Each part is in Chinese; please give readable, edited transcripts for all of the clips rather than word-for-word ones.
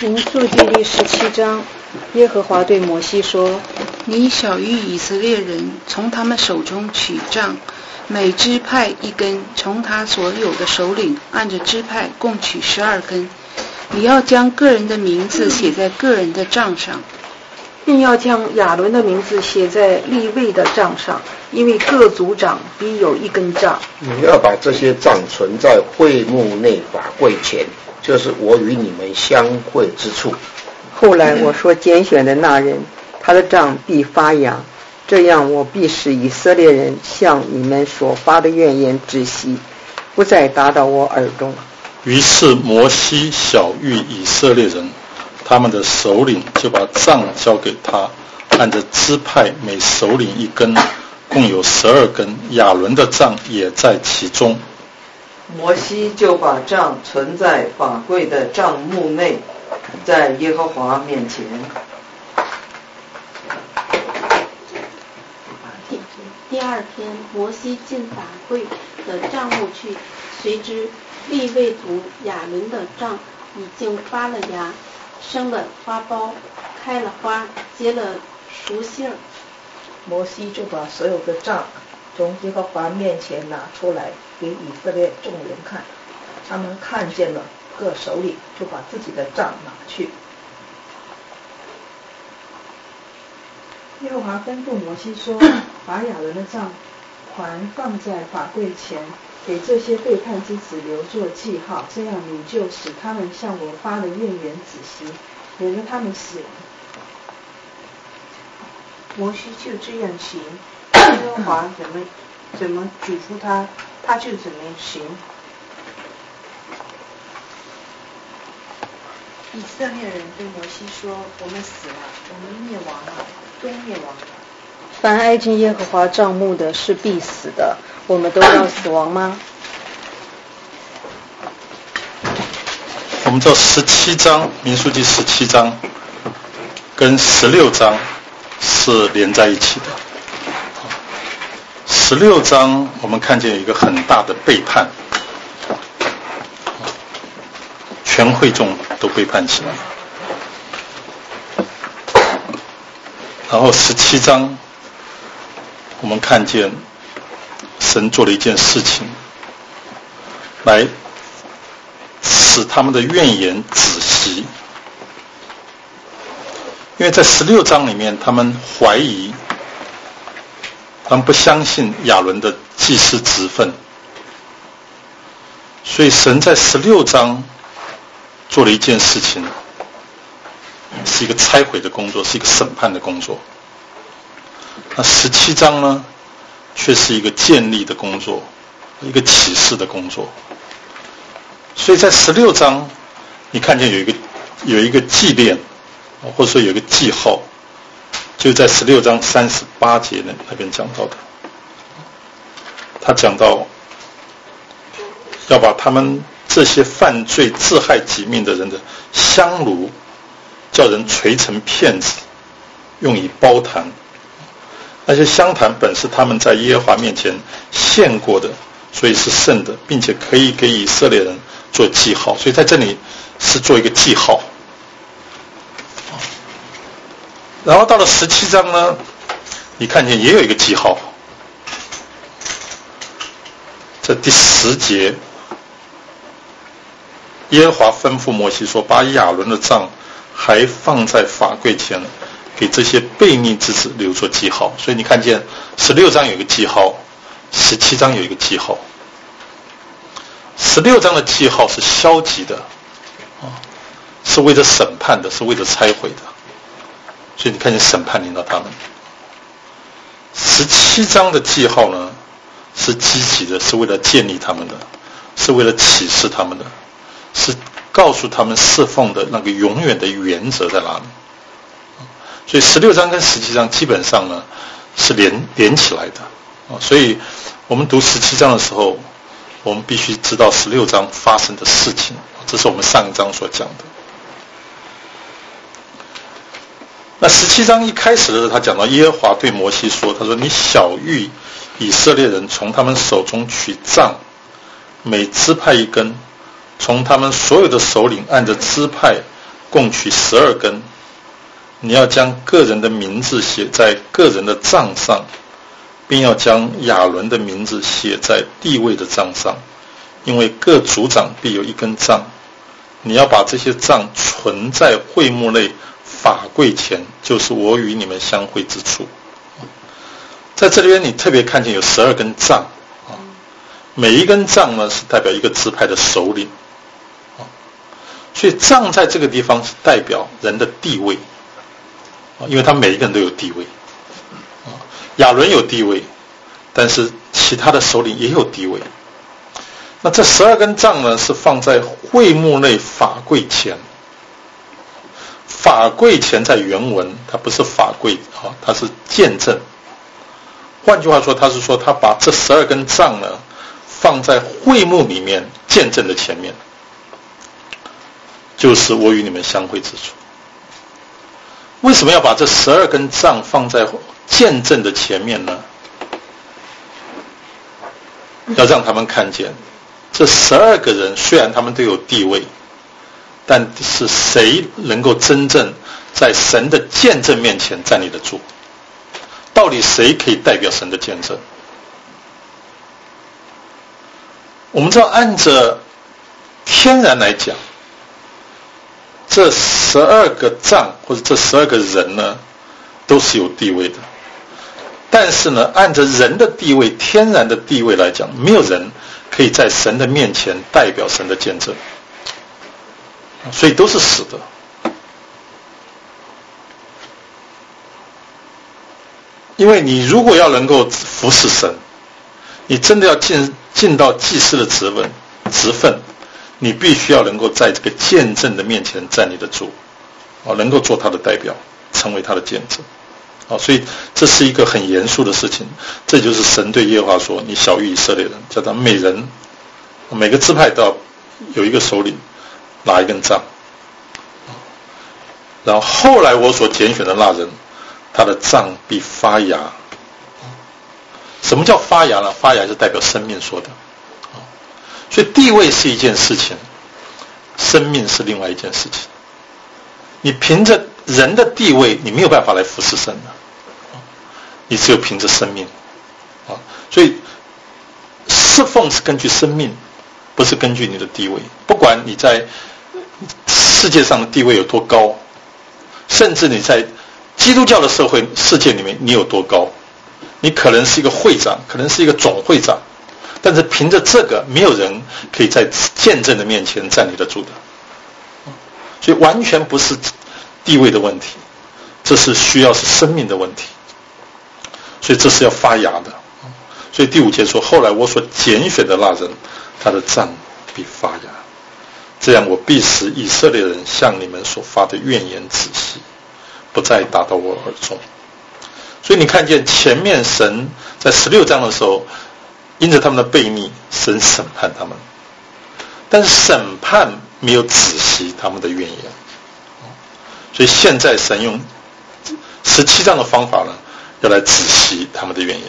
民数记第17章，耶和华对摩西说： 你晓谕以色列人，从他们手中取杖，每支派一根，从他所有的首领按着支派共取12根。你要将个人的名字写在个人的杖上， 并要将亚伦的名字写在利未的杖上，因为各族长必有一根杖。 你要把这些杖存在会幕内法柜前，就是我与你们相会之处。 后来我所拣选的那人，他的杖必发芽，这样我必使以色列人向你们所发的怨言止息，不再达到我耳中。 于是摩西晓谕以色列人，他们的首领就把杖交给他，按着支派每首领一根，共有12根，亚伦的杖也在其中。 摩西就把杖存在法柜的帐幕内，在耶和华面前。 第二天，摩西进法柜的帐幕去，谁知利未族亚伦的杖已经发了芽，生了花苞，开了花，结了熟杏。 摩西就把所有的杖从耶和华面前拿出来，给以色列众人看。他们看见了各首领，就把自己的杖拿去。 耶和华吩咐摩西说：把亚伦的杖环放在法柜前，给这些背叛之子留作记号，这样你就使他们向我发的怨言止息，免得他们死亡。 摩西就这样行，耶和华怎么嘱咐他，他就怎么行。 以色列人对摩西说：我们死了，我们灭亡了，都灭亡了。 凡挨近耶和华帐幕的是必死的，我们都要死亡吗？ 我们知道17章，民数记17章跟16章是连在一起的。16章我们看见有一个很大的背叛，全会众都背叛起来。然后17章我们看见神做了一件事情，来使他们的怨言止息。因为在16章里面，他们怀疑，他们不相信亚伦的祭司职分，所以神在16章做了一件事情，是一个拆毁的工作，是一个审判的工作。那17章呢，却是一个建立的工作，一个启示的工作。所以在16章，你看见有一个纪念，或者说有一个记号，就在16章38节那边讲到的。他讲到要把他们这些犯罪自害己命的人的香炉，叫人锤成片子，用以包坛。那些香坛本是他们在耶和华面前献过的，所以是圣的，并且可以给以色列人做记号。所以在这里是做一个记号。然后到了17章呢，你看见也有一个记号，在第10节，耶和华吩咐摩西说：把亚伦的杖还放在法柜前，给这些悖逆之子留作记号。所以你看见16章有一个记号，17章有一个记号。16章的记号是消极的，是为了审判的，是为了拆毁的。所以你看见审判临到他们。17章的记号呢，是积极的，是为了建立他们的，是为了启示他们的，是告诉他们侍奉的那个永远的原则在哪里。所以16章跟17章基本上呢是连起来的。所以我们读17章的时候，我们必须知道16章发生的事情，这是我们上一章所讲的。那17章一开始的时候，他讲到耶和华对摩西说，他说：你晓谕以色列人从他们手中取杖，每支派一根，从他们所有的首领按着支派共取12根。你要将个人的名字写在个人的杖上，并要将亚伦的名字写在地位的杖上，因为各族长必有一根杖。你要把这些杖存在会幕内法柜前，就是我与你们相会之处。在这边你特别看见有12根杖，每一根杖呢是代表一个支派的首领，所以杖在这个地方是代表人的地位，因为他每一个人都有地位。亚伦有地位，但是其他的首领也有地位。那这12根杖呢是放在会幕内法柜前。法柜前在原文它不是法柜，它是见证。换句话说，他是说他把这12根杖呢放在会幕里面见证的前面，就是我与你们相会之处。为什么要把这12根杖放在见证的前面呢？要让他们看见这12个人虽然他们都有地位，但是谁能够真正在神的见证面前站立得住？到底谁可以代表神的见证？我们知道按着天然来讲，这12个杖或者这12个人呢都是有地位的，但是呢按着人的地位，天然的地位来讲，没有人可以在神的面前代表神的见证，所以都是死的。因为你如果要能够服侍神，你真的要尽到祭司的职分，你必须要能够在这个见证的面前站立得住，能够做他的代表，成为他的见证。所以这是一个很严肃的事情。这就是神对耶和华说：你小谕以色列人，叫他每个支派都要有一个首领拿一根杖，然后后来我所拣选的那人，他的杖必发芽。什么叫发芽呢？发芽是代表生命说的。所以地位是一件事情，生命是另外一件事情。你凭着人的地位，你没有办法来服侍神的，你只有凭着生命。所以侍奉是根据生命，不是根据你的地位。不管你在世界上的地位有多高，甚至你在基督教的世界里面你有多高，你可能是一个会长，可能是一个总会长，但是凭着这个，没有人可以在见证的面前站立得住的。所以完全不是地位的问题，这是需要是生命的问题。所以这是要发芽的。所以第5节说：后来我所拣选的那人，他的杖必发芽，这样我必使以色列人向你们所发的怨言止息，不再达到我耳中。所以你看见前面神在16章的时候，因着他们的悖逆，神审判他们，但是审判没有止息他们的怨言。所以现在神用17章的方法呢，要来止息他们的怨言。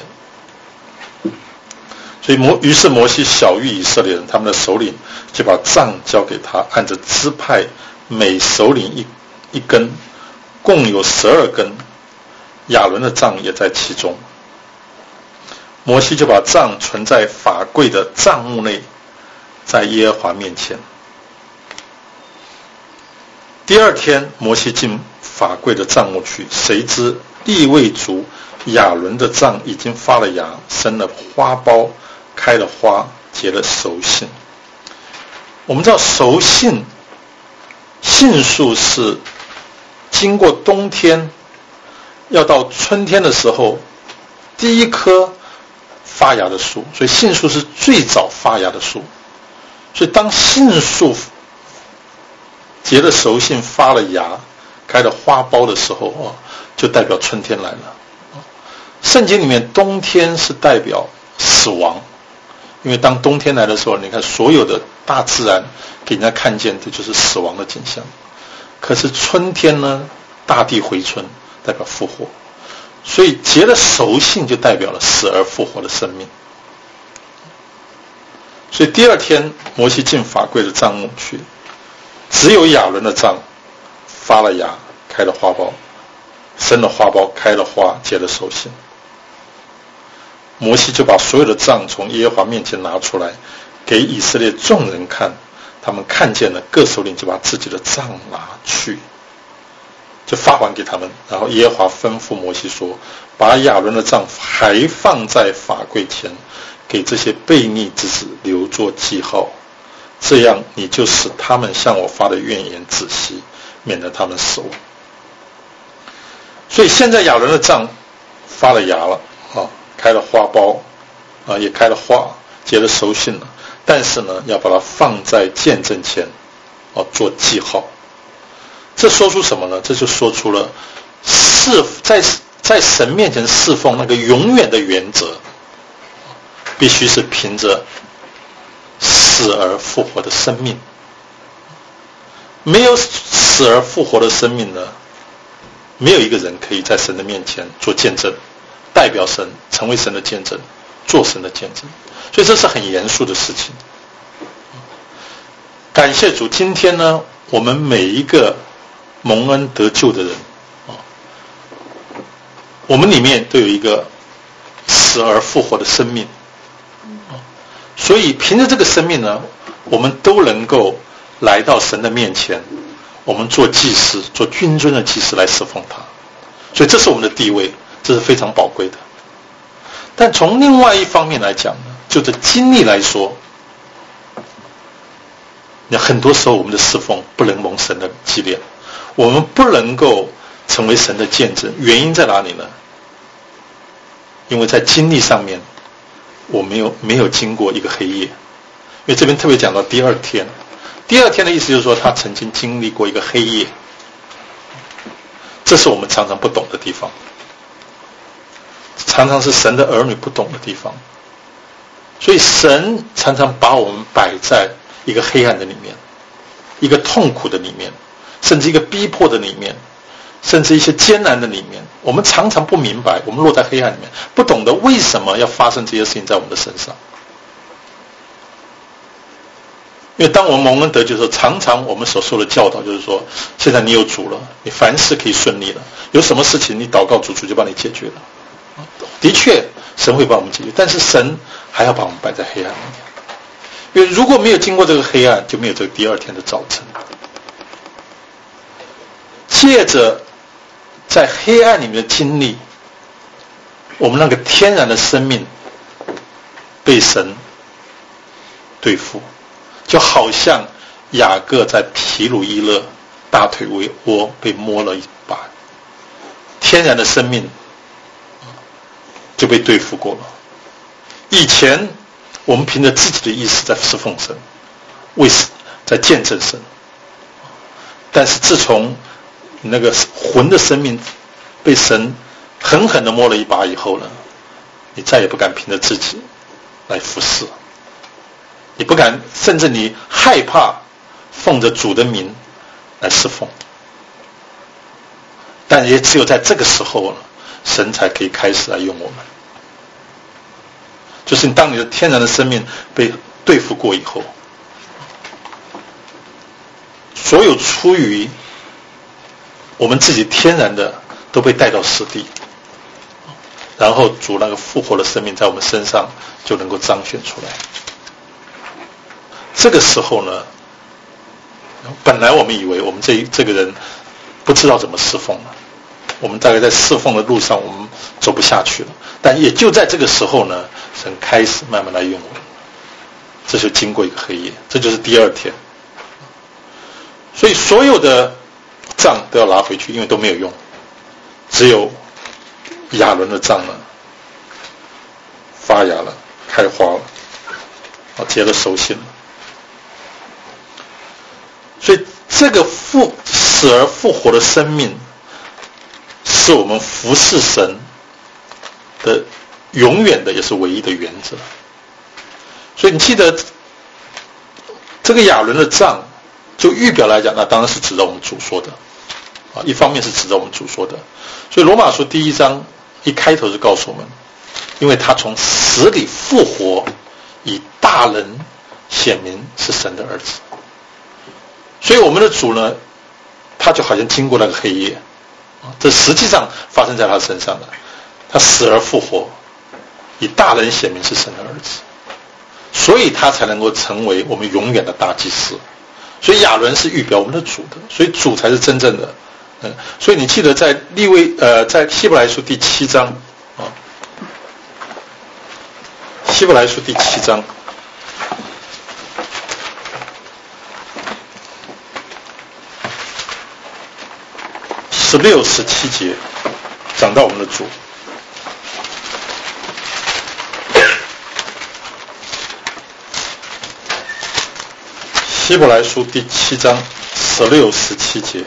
所以于是摩西晓谕以色列人，他们的首领就把杖交给他，按着支派每首领一根，共有12根，亚伦的杖也在其中。摩西就把杖存在法柜的帐幕内，在耶和华面前。第2天，摩西进法柜的帐幕去，谁知利未族亚伦的杖已经发了芽，生了花苞，开了花，结了熟杏。我们知道熟杏树是经过冬天，要到春天的时候第一棵发芽的树，所以杏树是最早发芽的树。所以当杏树结了熟杏，发了芽，开了花苞的时候，就代表春天来了。圣经里面冬天是代表死亡，因为当冬天来的时候，你看所有的大自然给人家看见的就是死亡的景象。可是春天呢，大地回春，代表复活。所以结了熟杏就代表了死而复活的生命。所以第2天摩西进法柜的帐幕去，只有亚伦的杖发了芽，开了花苞，生了花苞，开了花，结了熟杏。摩西就把所有的杖从耶和华面前拿出来，给以色列众人看，他们看见了，各首领就把自己的杖拿去，就发还给他们。然后耶和华吩咐摩西说，把亚伦的杖还放在法柜前，给这些悖逆之子留作记号，这样你就使他们向我发的怨言止息，免得他们死亡。所以现在亚伦的杖发了芽了开了花苞也开了花，结了熟杏了，但是呢要把它放在见证前做记号。这说出什么呢？这就说出了在神面前侍奉那个永远的原则，必须是凭着死而复活的生命。没有死而复活的生命呢，没有一个人可以在神的面前做见证，代表神，成为神的见证，做神的见证。所以这是很严肃的事情。感谢主，今天呢我们每一个蒙恩得救的人我们里面都有一个死而复活的生命所以凭着这个生命呢，我们都能够来到神的面前，我们做祭司，做君尊的祭司来侍奉他。所以这是我们的地位，这是非常宝贵的。但从另外一方面来讲呢，就这经历来说，很多时候我们的侍奉不能蒙神的纪念，我们不能够成为神的见证。原因在哪里呢？因为在经历上面我没有经过一个黑夜。因为这边特别讲到第二天的意思就是说他曾经经历过一个黑夜，这是我们常常不懂的地方，常常是神的儿女不懂的地方。所以神常常把我们摆在一个黑暗的里面，一个痛苦的里面，甚至一个逼迫的里面，甚至一些艰难的里面。我们常常不明白，我们落在黑暗里面，不懂得为什么要发生这些事情在我们的身上。因为当我们蒙恩得救的时候，常常我们所受的教导就是说，现在你有主了，你凡事可以顺利了，有什么事情你祷告主，主就帮你解决了。的确神会帮我们解决，但是神还要把我们摆在黑暗里面。因为如果没有经过这个黑暗，就没有这个第二天的早晨。借着在黑暗里面的经历，我们那个天然的生命被神对付，就好像雅各在毗鲁伊勒大腿窝被摸了一把，天然的生命就被对付过了。以前我们凭着自己的意识在侍奉神，在见证神，但是自从那个魂的生命被神狠狠地摸了一把以后呢，你再也不敢凭着自己来服侍，你不敢，甚至你害怕奉着主的名来侍奉。但也只有在这个时候呢，神才可以开始来用我们。就是当你的天然的生命被对付过以后，所有出于我们自己天然的都被带到死地，然后主那个复活的生命在我们身上就能够彰显出来。这个时候呢，本来我们以为我们这个人不知道怎么侍奉了，我们大概在侍奉的路上我们走不下去了，但也就在这个时候呢，神开始慢慢来用我们，这就经过一个黑夜，这就是第二天。所以所有的杖都要拿回去，因为都没有用，只有亚伦的杖呢发芽了，开花了，结了熟杏了。所以这个死而复活的生命是我们服侍神的永远的也是唯一的原则。所以你记得这个亚伦的杖，就预表来讲，那当然是指着我们主说的一方面是指着我们主说的。所以罗马书第1章一开头就告诉我们，因为他从死里复活，以大能显明是神的儿子。所以我们的主呢， 他就好像经过那个黑夜，这实际上发生在他身上的，他死而复活，以大能显明是神的儿子，所以他才能够成为我们永远的大祭司。所以亚伦是预表我们的主的，所以主才是真正的。所以你记得在在希伯来书第7章啊，希伯来书第7章16、17节讲到我们的主。希伯来书第7章16、17节，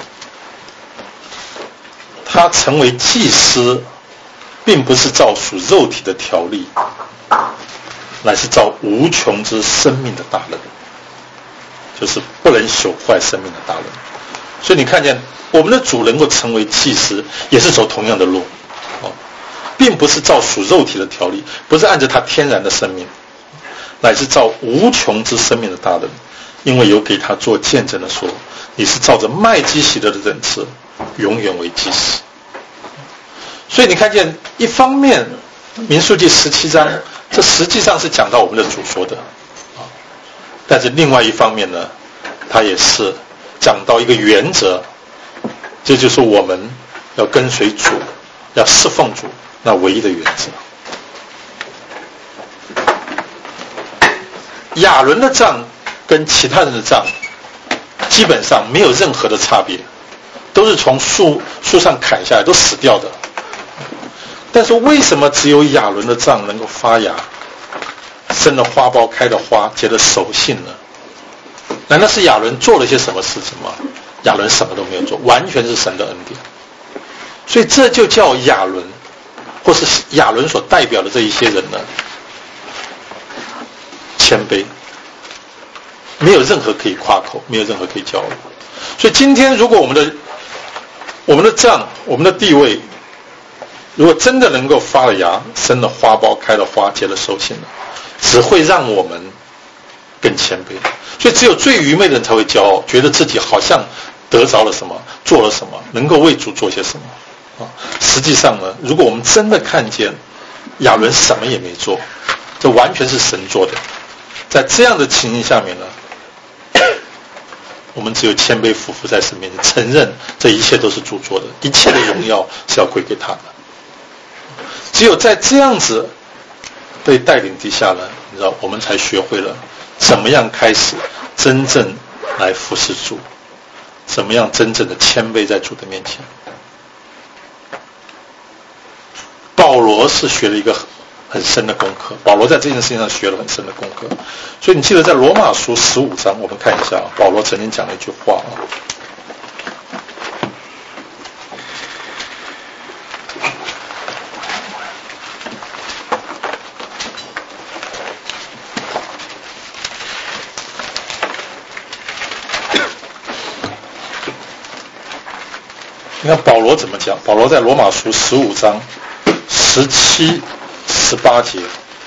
他成为祭司，并不是照属肉体的条例，乃是照无穷之生命的大能，就是不能朽坏生命的大能。所以你看见我们的主能够成为祭司，也是走同样的路，并不是照属肉体的条例，不是按照他天然的生命，乃是照无穷之生命的大能。因为有给他做见证的说，你是照着麦基洗德的等次，永远为祭司。所以你看见一方面民数记17章，这实际上是讲到我们的主说的，但是另外一方面呢，它也是讲到一个原则，这就是我们要跟随主，要侍奉主那唯一的原则。亚伦的杖跟其他人的杖基本上没有任何的差别，都是从树上砍下来，都死掉的。但是为什么只有亚伦的杖能够发芽，生了花苞，开了花，结了熟杏呢？难道是亚伦做了些什么事情吗？亚伦什么都没有做，完全是神的恩典。所以这就叫亚伦，或是亚伦所代表的这一些人呢，谦卑，没有任何可以夸口，没有任何可以骄傲。所以今天如果我们的杖，我们的地位，如果真的能够发了芽，生了花苞，开了花，结了熟杏了，只会让我们更谦卑。所以只有最愚昧的人才会骄傲，觉得自己好像得着了什么，做了什么，能够为主做些什么。实际上呢，如果我们真的看见亚伦什么也没做，这完全是神做的，在这样的情形下面呢，我们只有谦卑俯伏在神面前，承认这一切都是主做的，一切的荣耀是要归给他的。只有在这样子被带领底下呢，你知道，我们才学会了怎么样开始真正来服侍主，怎么样真正的谦卑在主的面前。保罗是学了一个很深的功课，保罗在这件事情上学了很深的功课。所以你记得在罗马书15章，我们看一下保罗曾经讲了一句话你看保罗怎么讲？保罗在罗马书15章17、18节，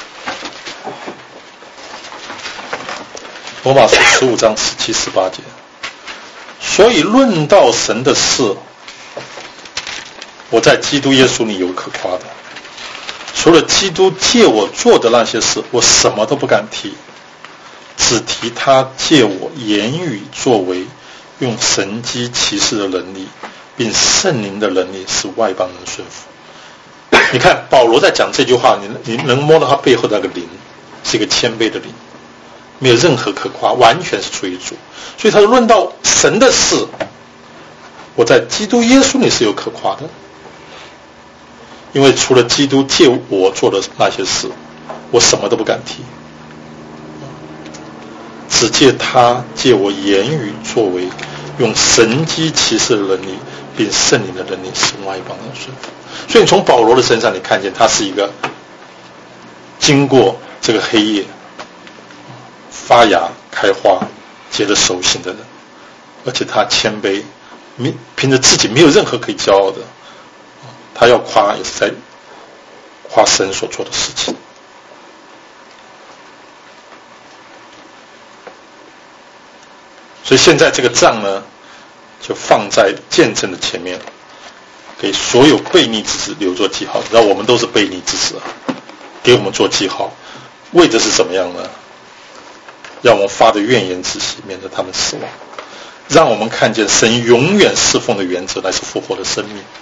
罗马书15章17、18节。所以论到神的事，我在基督耶稣里有可夸的，除了基督借我做的那些事，我什么都不敢提，只提他借我言语作为，用神机骑士的能力，并圣灵的能力，使外邦人顺服。你看保罗在讲这句话，你能摸到他背后的那个灵，是一个谦卑的灵，没有任何可夸，完全是出于主。所以他说论到神的事，我在基督耶稣里是有可夸的，因为除了基督借我做的那些事，我什么都不敢提，只借他借我言语作为，用神机骑士的能力，并圣灵的能力，使外邦人顺服。所以你从保罗的身上，你看见他是一个经过这个黑夜发芽开花结了熟杏的人，而且他谦卑，凭着自己没有任何可以骄傲的，他要夸也是在夸神所做的事情。所以现在这个杖呢， 就放在见证的前面，给所有悖逆之子留作记号。然后我们都是悖逆之子啊，给我们做记号，为的是怎么样呢？让我们发的怨言止息，免得他们死亡，让我们看见神永远侍奉的原则乃是复活的生命。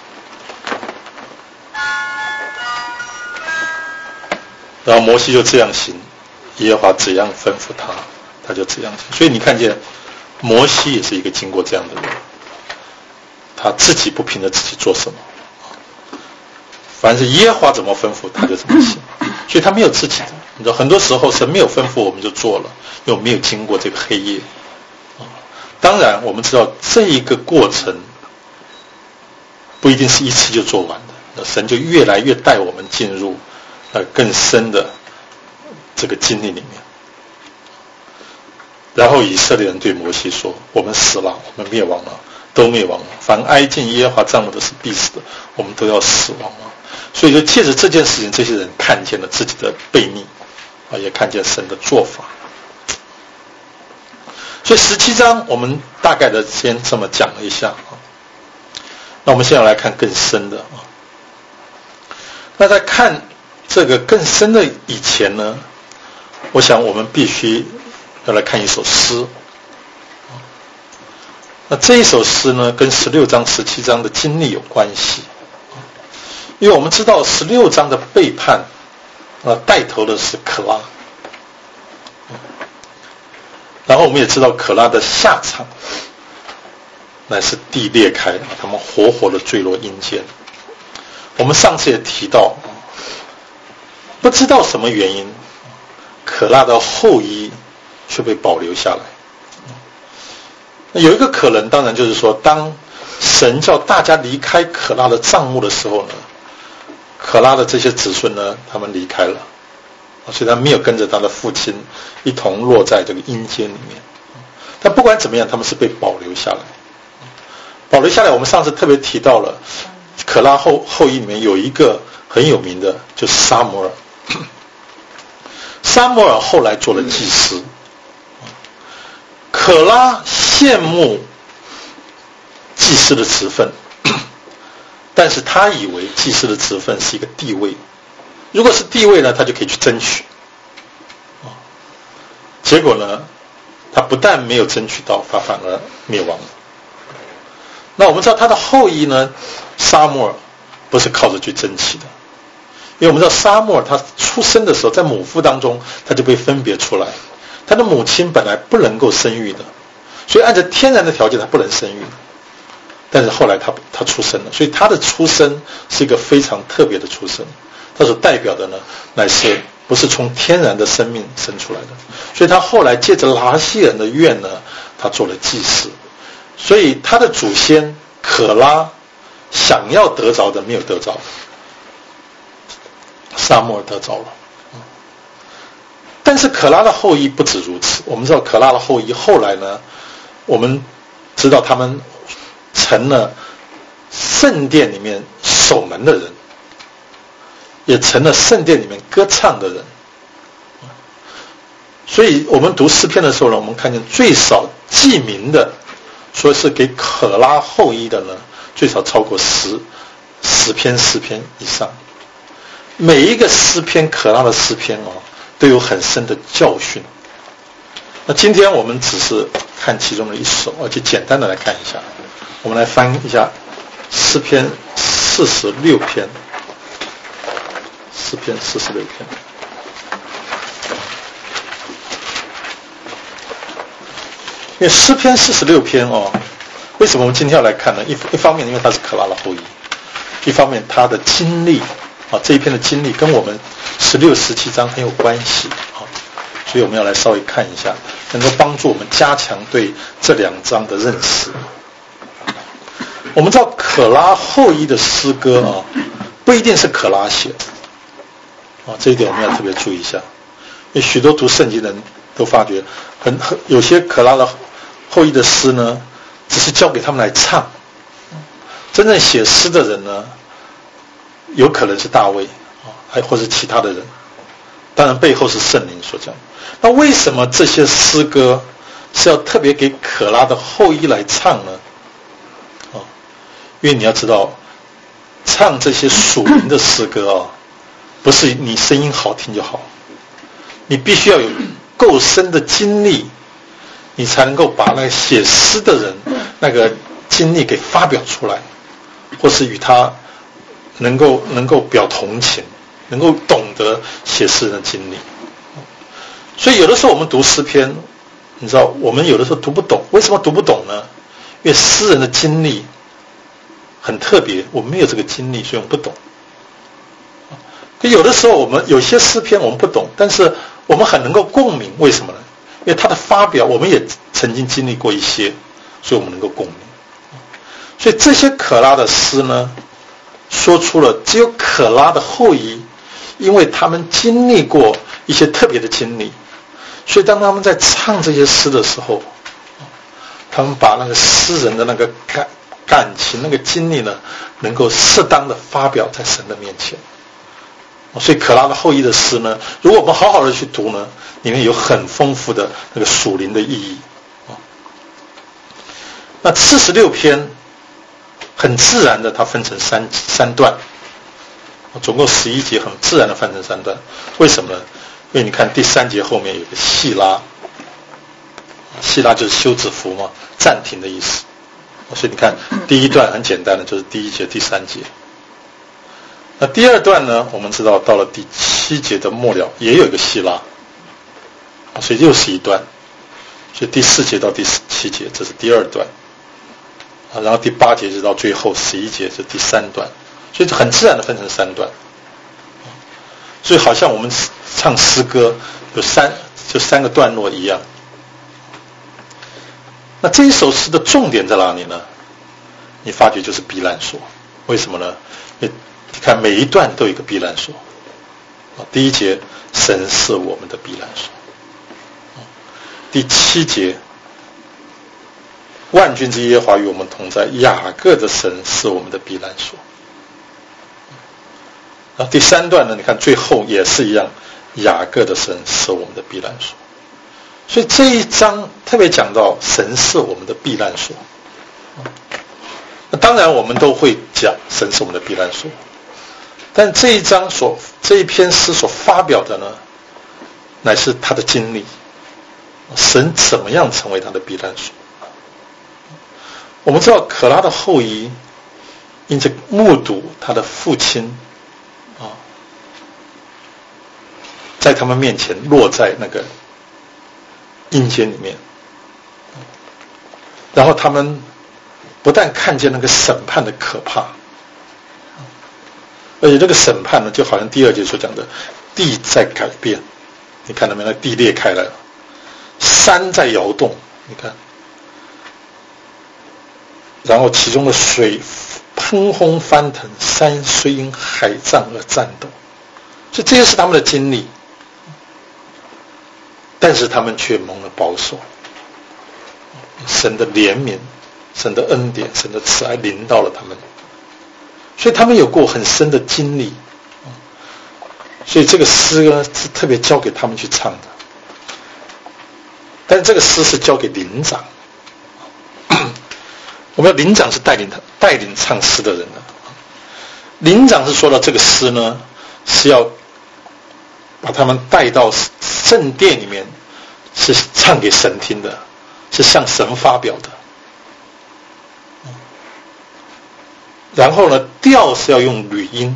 然后摩西就这样行，耶和华怎样吩咐他，他就这样行。所以你看见摩西也是一个经过这样的人，他自己不凭着自己做什么，凡是耶和华怎么吩咐他就怎么行，所以他没有自己的。你知道很多时候神没有吩咐我们就做了，因为我没有经过这个黑夜。当然我们知道这一个过程不一定是一次就做完的，神就越来越带我们进入更深的这个经历里面。然后以色列人对摩西说，我们死了，我们灭亡了，都灭亡了，凡挨近耶和华帐幕的是必死的，我们都要死亡了。所以就借着这件事情，这些人看见了自己的悖逆也看见神的做法。所以17章我们大概的先这么讲了一下那我们现在来看更深的那在看这个更深的以前呢，我想我们必须要来看一首诗。那这一首诗呢，跟16章、17章的经历有关系。因为我们知道16章的背叛带头的是可拉，然后我们也知道可拉的下场乃是地裂开，他们活活的坠落阴间。我们上次也提到，不知道什么原因，可拉的后裔却被保留下来。有一个可能，当然就是说，当神叫大家离开可拉的帐幕的时候呢，可拉的这些子孙呢，他们离开了，所以他没有跟着他的父亲一同落在这个阴间里面。但不管怎么样，他们是被保留下来。保留下来，我们上次特别提到了可拉后裔里面有一个很有名的，就是撒母耳。撒母耳后来做了祭司。可拉羡慕祭司的职分，但是他以为祭司的职分是一个地位，如果是地位呢，他就可以去争取。结果呢，他不但没有争取到，他反而灭亡了。那我们知道他的后裔呢，撒母耳不是靠着去争取的，因为我们知道撒母耳他出生的时候，在母腹当中他就被分别出来，他的母亲本来不能够生育的，所以按照天然的条件他不能生育的。但是后来他出生了，所以他的出生是一个非常特别的出生，他所代表的呢，乃是不是从天然的生命生出来的。所以他后来借着拿西人的愿呢，他做了祭司。所以他的祖先可拉想要得着的没有得着，撒母耳得着了。但是可拉的后裔不止如此，我们知道可拉的后裔后来呢，我们知道他们成了圣殿里面守门的人，也成了圣殿里面歌唱的人。所以我们读诗篇的时候呢，我们看见最少记名的说是给可拉后裔的呢，最少超过10篇以上。每一个诗篇，可拉的诗篇都有很深的教训。那今天我们只是看其中的一首，而且简单的来看一下。我们来翻一下诗篇46篇，诗篇46篇。因为诗篇46篇为什么我们今天要来看呢？一方面因为它是可拉的后裔，一方面它的经历这一篇的经历跟我们16、17章很有关系所以我们要来稍微看一下，能够帮助我们加强对这2章的认识。我们知道可拉后裔的诗歌不一定是可拉写的这一点我们要特别注意一下。因为许多读圣经的人都发觉有些可拉的后裔的诗呢，只是交给他们来唱。真正写诗的人呢，有可能是大卫或是其他的人，当然背后是圣灵所讲。那为什么这些诗歌是要特别给可拉的后裔来唱呢？ 因为你要知道，唱这些属灵的诗歌不是你声音好听就好，你必须要有够深的经历，你才能够把那个写诗的人那个经历给发表出来，或是与他能够表同情，能够懂得写诗人的经历。所以有的时候我们读诗篇，你知道我们有的时候读不懂，为什么读不懂呢？因为诗人的经历很特别，我们没有这个经历，所以我们不懂。可有的时候我们有些诗篇我们不懂，但是我们很能够共鸣，为什么呢？因为他的发表我们也曾经经历过一些，所以我们能够共鸣。所以这些可拉的诗呢，说出了只有可拉的后裔，因为他们经历过一些特别的经历，所以当他们在唱这些诗的时候，他们把那个诗人的那个感情那个经历呢，能够适当的发表在神的面前。所以可拉的后裔的诗呢，如果我们好好的去读呢，里面有很丰富的那个属灵的意义。那46篇很自然的它分成三段，总共11节，很自然的分成3段。为什么呢？因为你看第3节后面有个细拉，细拉就是休止符嘛，暂停的意思。所以你看第1段很简单的，就是第1节第3节。那第2段呢，我们知道到了第7节的末了也有一个细拉，所以又是一段。所以第4节到第7节这是第2段，然后第8节就到最后11节是第3段，所以很自然的分成3段。所以好像我们唱诗歌有3个段落一样。那这一首诗的重点在哪里呢？你发觉就是避难所。为什么呢？你看每一段都有一个避难所。第1节，神是我们的避难所。第7节，万军之耶和华与我们同在，雅各的神是我们的避难所。然后第3段呢，你看最后也是一样，雅各的神是我们的避难所。所以这一章特别讲到神是我们的避难所。那当然我们都会讲神是我们的避难所，但这一篇诗所发表的呢，乃是他的经历，神怎么样成为他的避难所。我们知道可拉的后裔因着目睹他的父亲在他们面前落在那个阴间里面，然后他们不但看见那个审判的可怕，而且这个审判呢，就好像第2节所讲的，地在改变，你看到没有？那地裂开来了，山在摇动，你看，然后其中的水喷轰翻腾，山虽因海涨而颤抖，所以这些是他们的经历，但是他们却蒙了保守。神的怜悯，神的恩典，神的慈爱临到了他们，所以他们有过很深的经历。所以这个诗呢是特别交给他们去唱的，但是这个诗是交给灵长。我们要灵长是带领唱诗的人的。灵长是说到这个诗呢，是要把他们带到圣殿里面，是唱给神听的，是向神发表的。然后呢，调是要用律音。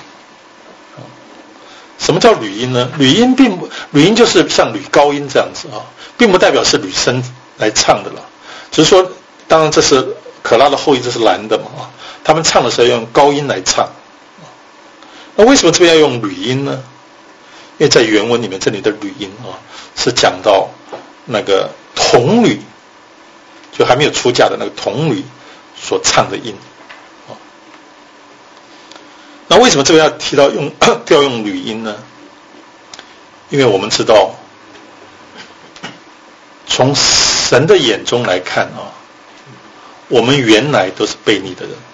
什么叫律音呢？律音就是像吕高音这样子并不代表是女生来唱的了，只是说，当然这是可拉的后裔，这是男的嘛他们唱的时候要用高音来唱。那为什么这边要用律音呢？因为在原文里面，这里的律音是讲到那个童女，就还没有出嫁的那个童女所唱的音。那为什么这个要提到调用律音呢？因为我们知道，从神的眼中来看我们原来都是悖逆的人，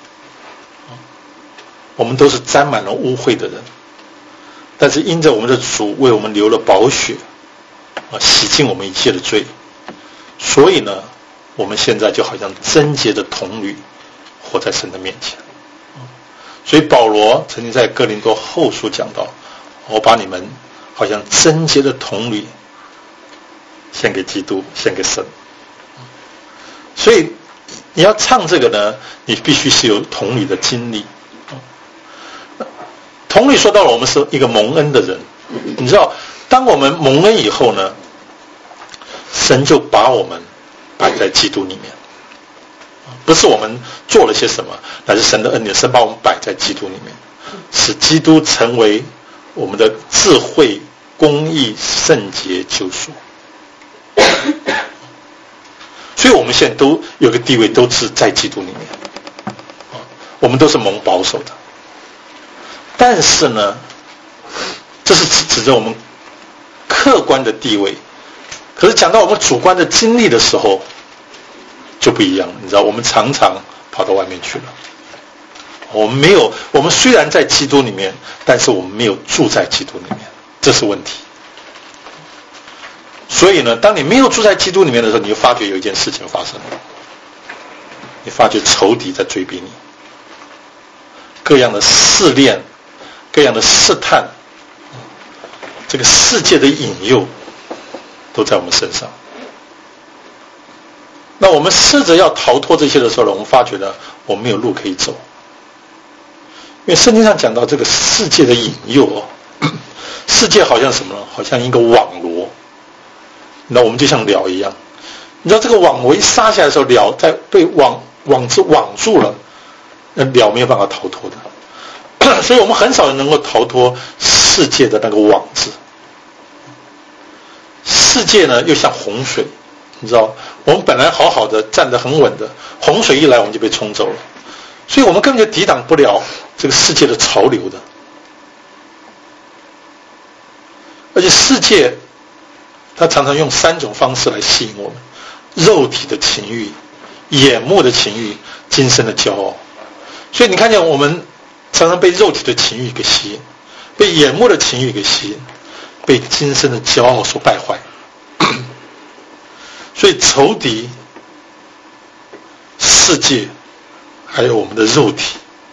我们都是沾满了污秽的人，但是因着我们的主为我们流了宝血洗净我们一切的罪，所以呢，我们现在就好像贞洁的童女活在神的面前。所以保罗曾经在哥林多后书讲到，我把你们好像贞洁的童女献给基督，献给神。所以你要唱这个呢，你必须是有童女的经历。童女说到了，我们是一个蒙恩的人。你知道，当我们蒙恩以后呢，神就把我们摆在基督里面，不是我们做了些什么，乃是神的恩典，神把我们摆在基督里面，使基督成为我们的智慧、公义、圣洁、救赎。所以我们现在都有个地位，都是在基督里面，我们都是蒙保守的。但是呢，这是指着我们客观的地位，可是讲到我们主观的经历的时候就不一样了。你知道，我们常常跑到外面去了，我们虽然在基督里面，但是我们没有住在基督里面，这是问题。所以呢，当你没有住在基督里面的时候，你就发觉有一件事情发生了，你发觉仇敌在追逼你，各样的试炼，各样的试探，这个世界的引诱都在我们身上。那我们试着要逃脱这些的时候呢，我们发觉呢，我们没有路可以走。因为圣经上讲到这个世界的引诱世界好像什么呢？好像一个网罗。那我们就像鸟一样，你知道这个网罗一撒下来的时候，鸟在被网子网住了，那鸟没有办法逃脱的。所以我们很少人能够逃脱世界的那个网子。世界呢又像洪水，你知道，我们本来好好的站得很稳的，洪水一来我们就被冲走了，所以我们根本就抵挡不了这个世界的潮流的。而且世界它常常用3种方式来吸引我们：肉体的情欲、眼目的情欲、今生的骄傲。所以你看见我们常常被肉体的情欲给吸引，被眼目的情欲给吸引，被今生的骄傲所败坏。所以仇敌、世界还有我们的肉体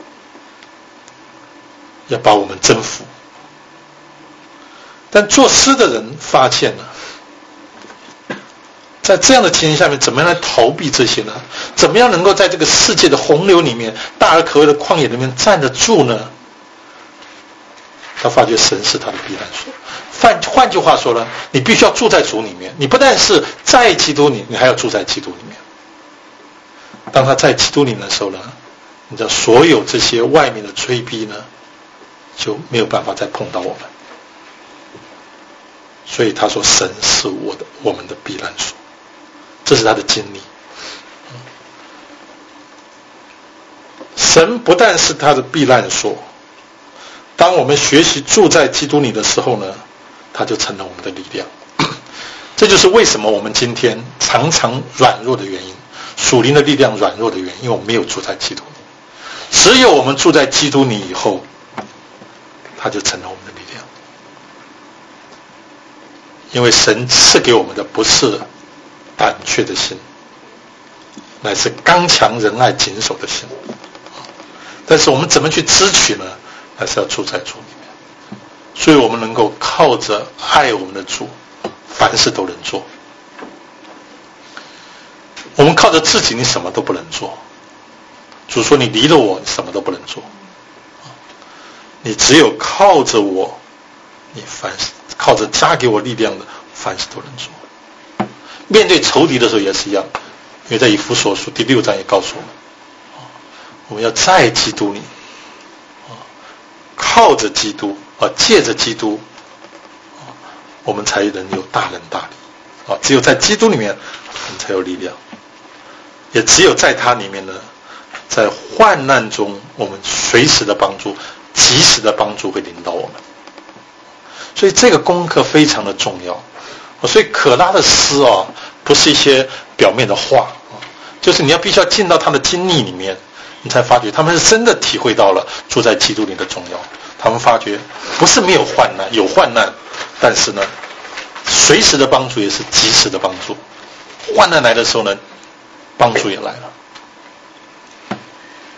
要把我们征服。但作诗的人发现了，在这样的情形下面，怎么样来逃避这些呢？怎么样能够在这个世界的洪流里面，大而可畏的旷野里面站得住呢？他发觉神是他的避难所。换句话说呢，你必须要住在主里面，你不但是在基督里，你还要住在基督里面。当他在基督里面的时候呢，你知道所有这些外面的追逼呢，就没有办法再碰到我们。所以他说神是我们的避难所，这是他的经历。神不但是他的避难所，当我们学习住在基督里的时候呢，他就成了我们的力量。这就是为什么我们今天常常软弱的原因，属灵的力量软弱的原因，因为我们没有住在基督里。只有我们住在基督里以后，他就成了我们的力量。因为神赐给我们的不是胆怯的心，乃是刚强仁爱谨守的心。但是我们怎么去支取呢？还是要住在主里面。所以我们能够靠着爱我们的主，凡事都能做。我们靠着自己，你什么都不能做。主说你离了我，你什么都不能做。你只有靠着我，你凡事靠着加给我力量的，凡事都能做。面对仇敌的时候也是一样，因为在以弗所书第6章也告诉我们，我们要在基督里，靠着基督，借着基督，我们才能有大能大力。只有在基督里面，我们才有力量。也只有在他里面呢，在患难中，我们随时的帮助，及时的帮助会领导我们。所以这个功课非常的重要。所以可拉的诗不是一些表面的话，就是你必须要进到他的经历里面，你才发觉他们是真的体会到了住在基督里的重要。他们发觉不是没有患难，有患难，但是呢，随时的帮助也是及时的帮助。患难来的时候呢，帮助也来了。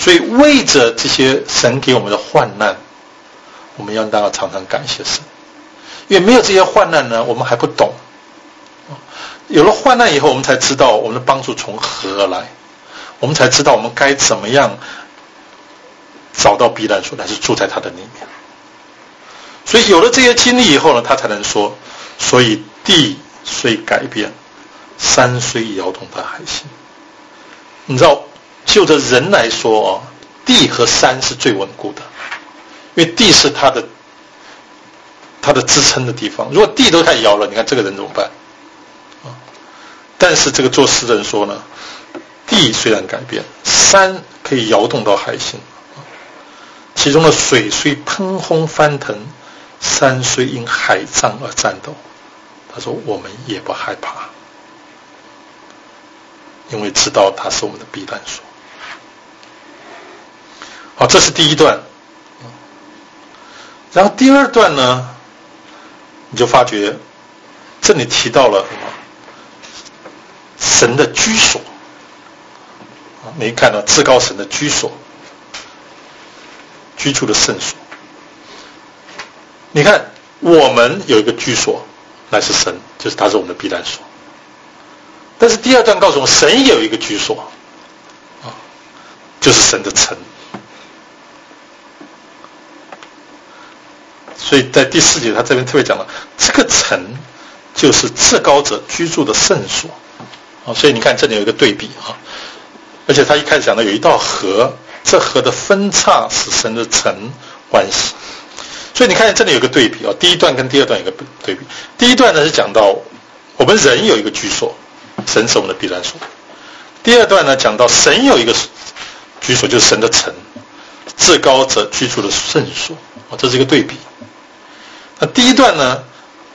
所以为着这些神给我们的患难，我们要大家常常感谢神。因为没有这些患难呢，我们还不懂。有了患难以后，我们才知道我们的帮助从何而来，我们才知道我们该怎么样找到避难所，乃是住在他的里面。所以有了这些经历以后呢，他才能说，所以地虽改变，山虽摇动的海心。你知道就着人来说地和山是最稳固的，因为地是他的支撑的地方。如果地都太摇了，你看这个人怎么办？但是这个做诗人说呢，地虽然改变，山可以摇动到海心，其中的水虽喷轰翻腾，山虽因海涨而颤抖，他说我们也不害怕，因为知道它是我们的避难所。好，这是第一段。然后第二段呢，你就发觉这里提到了什么？神的居所。你看到至高神的居所，居住的圣所。你看我们有一个居所，乃是神，就是他是我们的避难所。但是第二段告诉我们，神也有一个居所，就是神的城。所以在第4节他这边特别讲了，这个城就是至高者居住的圣所。所以你看这里有一个对比而且他一开始讲的有一道河，这河的分叉使神的城欢喜。所以你看这里有个对比第一段跟第二段有个对比。第一段呢是讲到我们人有一个居所，神是我们的避难所。第二段呢讲到神有一个居所，就是神的城，至高者居住的圣所。这是一个对比。那第一段呢，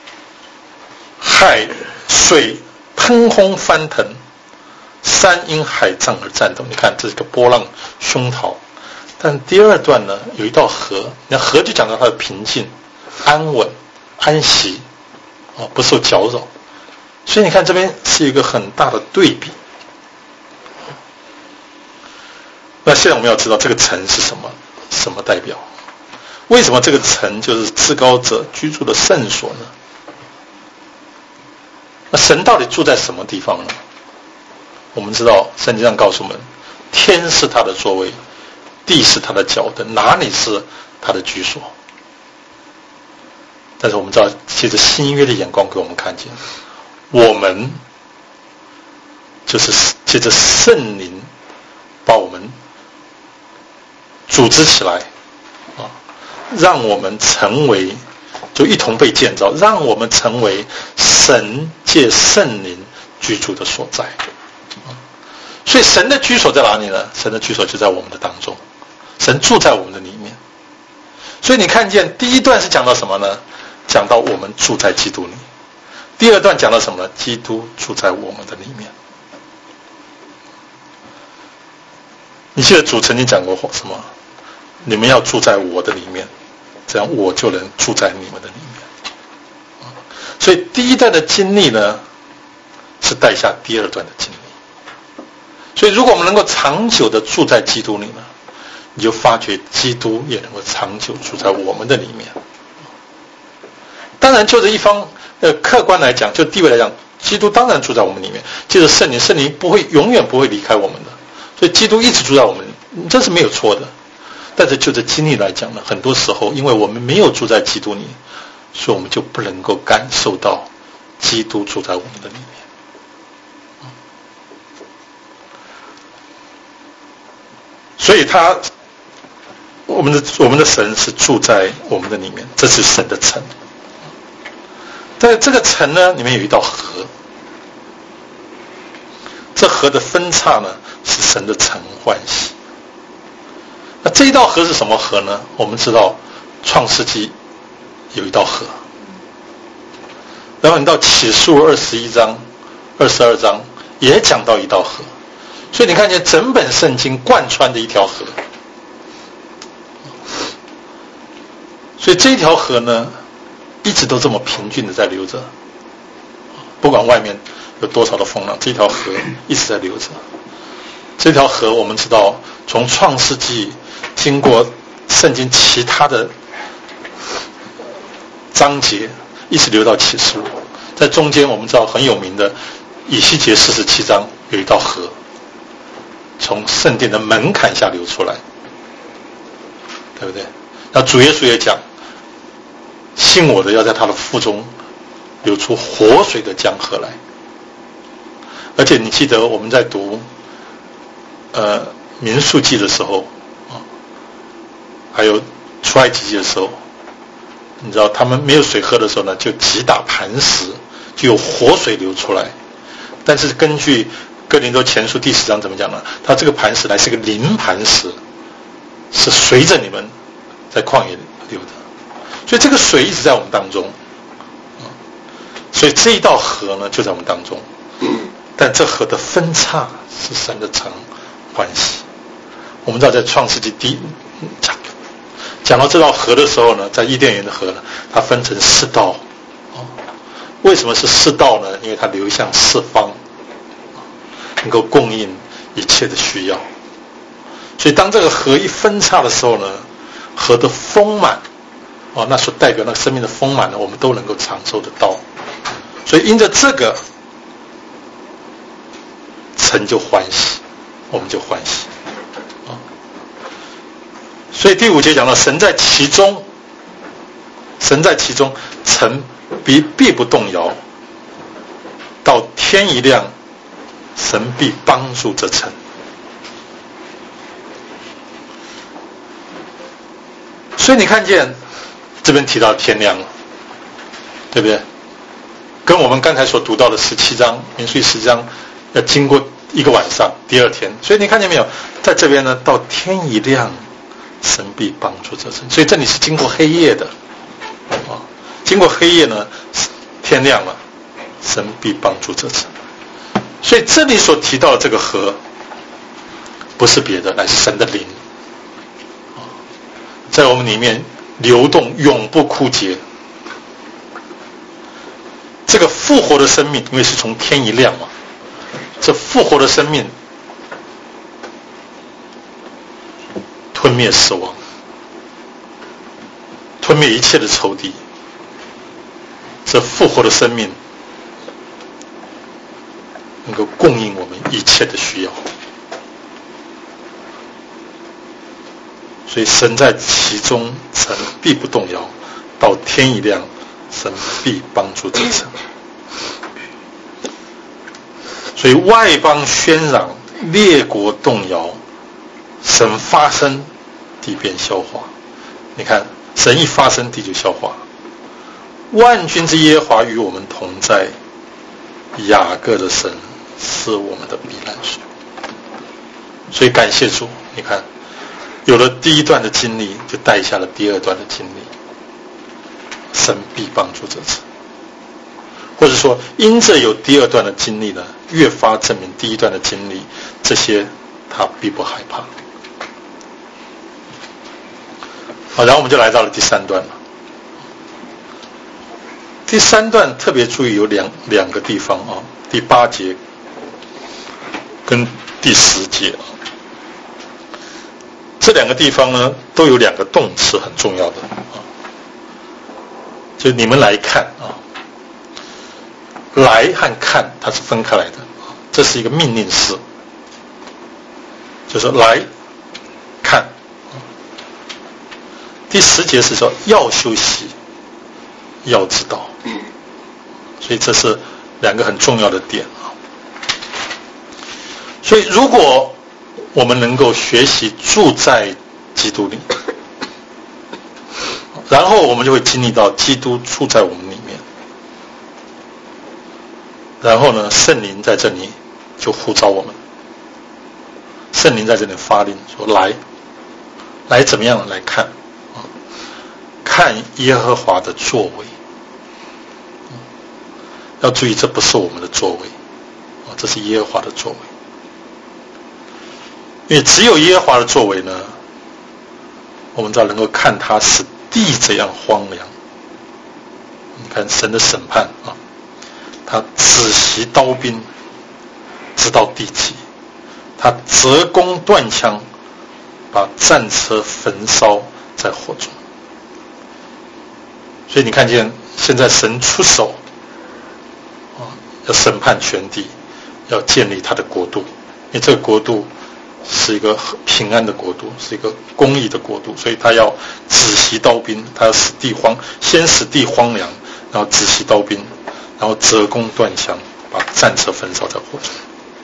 海水喷轰翻腾，山因海涨而颤抖。你看这是个波浪汹涛。但第二段呢，有一道河，那河就讲到它的平静、安稳、安息，不受搅扰。所以你看这边是一个很大的对比。那现在我们要知道这个城是什么代表？为什么这个城就是至高者居住的圣所呢？那神到底住在什么地方呢？我们知道圣经上告诉我们，天是他的座位，地是他的脚凳，哪里是他的居所？但是我们知道，借着新约的眼光给我们看见，我们就是借着圣灵把我们组织起来让我们成为，就一同被建造，让我们成为神借圣灵居住的所在。所以神的居所在哪里呢？神的居所就在我们的当中，神住在我们的里面。所以你看见第一段是讲到什么呢？讲到我们住在基督里。第二段讲到什么呢？基督住在我们的里面。你记得主曾经讲过什么？你们要住在我的里面，这样我就能住在你们的里面。所以第一段的经历呢，是带下第二段的经历。所以如果我们能够长久的住在基督里呢，你就发觉基督也能够长久住在我们的里面。当然就这一方客观来讲，就地位来讲，基督当然住在我们里面，借着圣灵，圣灵永远不会离开我们的，所以基督一直住在我们，这是没有错的。但是就这经历来讲呢，很多时候因为我们没有住在基督里，所以我们就不能够感受到基督住在我们的里面。所以我们的神是住在我们的里面，这是神的城。在这个城呢，里面有一道河，这河的分叉呢，是神的城欢喜。那这一道河是什么河呢？我们知道创世纪有一道河，然后你到启示录21章、22章也讲到一道河，所以你看见整本圣经贯穿的一条河。所以这一条河呢，一直都这么平均的在流着，不管外面有多少的风浪，这条河一直在流着。 这条河我们知道，从创世纪经过圣经其他的章节，一直流到启示录。在中间我们知道很有名的以西结47章有一道河，从圣殿的门槛下流出来，对不对？那主耶稣也讲，信我的要在他的腹中流出活水的江河来。而且你记得我们在读民数记的时候还有出埃及记的时候，你知道他们没有水喝的时候呢，就击打磐石，就有活水流出来。但是根据哥林多前书第10章怎么讲呢？他这个磐石乃是个灵磐石，是随着你们在旷野流的，所以这个水一直在我们当中，所以这一道河呢就在我们当中。但这河的分叉是神的诚欢喜。我们知道在创世纪讲到这道河的时候呢，在伊甸园的河呢，它分成4道。为什么是4道呢？因为它流向4方，能够供应一切的需要。所以当这个河一分叉的时候呢，河的丰满那所代表那个生命的丰满呢，我们都能够尝受得到。所以因着这个，神就欢喜，我们就欢喜。所以第5节讲到神在其中，神在其中，城必不动摇，到天一亮，神必帮助这城。所以你看见这边提到天亮了，对不对？跟我们刚才所读到的17章民数记10章要经过一个晚上，第2天。所以你看见没有，在这边呢，到天一亮，神必帮助这城。所以这里是经过黑夜的经过黑夜呢，天亮了，神必帮助这城。所以这里所提到的这个河不是别的，乃是神的灵在我们里面流动，永不枯竭。这个复活的生命，因为是从天一亮嘛，这复活的生命吞灭死亡，吞灭一切的仇敌。这复活的生命能够供应我们一切的需要。所以神在其中，城必不动摇，到天一亮，神必帮助这城。所以外邦喧嚷，列国动摇，神发声，地便消化。你看神一发声，地就消化。万军之耶和华与我们同在，雅各的神是我们的避难所。所以感谢主，你看有了第一段的经历，就带下了第2段的经历。神必帮助这城，或者说因着有第2段的经历呢，越发证明第1段的经历，这些他必不害怕。好，然后我们就来到了第3段了。第3段特别注意有两个地方第8节跟第10节这2个地方呢，都有2个动词很重要的就你们来看来和看它是分开来的，这是一个命令式，就是来看。第10节是说要休息，要知道，所以这是2个很重要的点所以如果我们能够学习住在基督里，然后我们就会经历到基督住在我们里面，然后呢，圣灵在这里就呼召我们，圣灵在这里发令说来怎么样来看看耶和华的作为。要注意，这不是我们的作为这是耶和华的作为。因为只有耶和华的作为呢，我们知道能够看他使地这样荒凉。你看神的审判他止息刀兵，直到地极， 他折弓断枪，把战车焚烧在火中。所以你看见现在神出手要审判全地，要建立他的国度，因为这个国度是一个平安的国度，是一个公义的国度，所以他要止息刀兵，他要先使地荒凉，然后止息刀兵，然后折弓断枪，把战车焚烧在火中。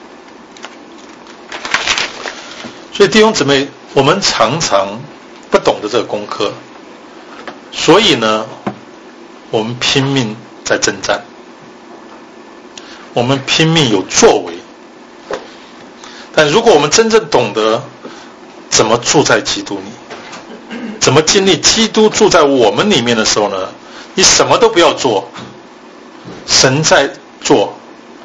所以弟兄姊妹，我们常常不懂得这个功课，所以呢，我们拼命在征战，我们拼命有作为。但如果我们真正懂得怎么住在基督里，怎么经历基督住在我们里面的时候呢，你什么都不要做，神在做，